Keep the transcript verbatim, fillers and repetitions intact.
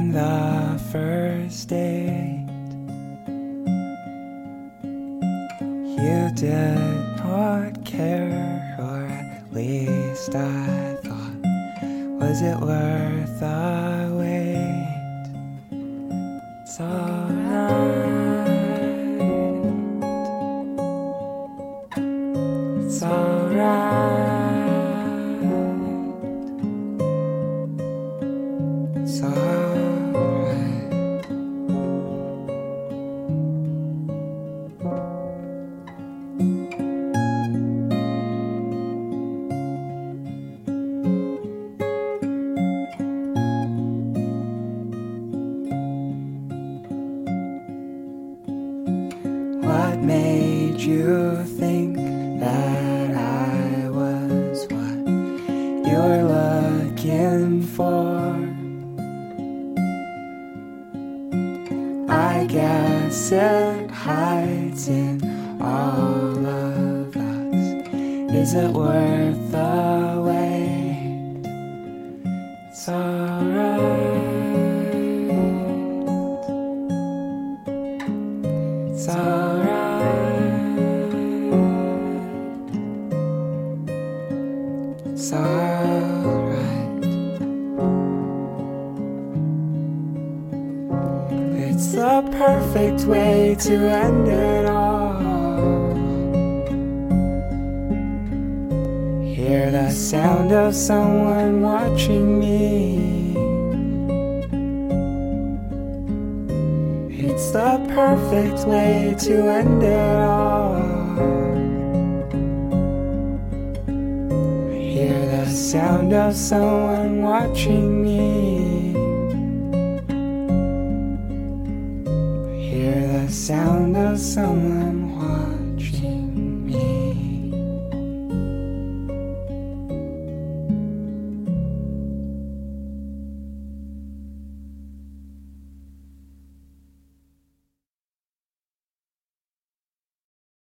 on the first date, you did not care, or at least I thought. Was it worth the wait? It's alright, it's alright, it's alright. What made you think that I was what you're looking for? I guess it hides in all of us. Is it worth the wait? It's alright, it's alright, it's alright. It's the perfect way to end it all. Hear the sound of someone watching me. It's the perfect way to end it all. Hear the sound of someone watching me. Hear the sound of someone watching.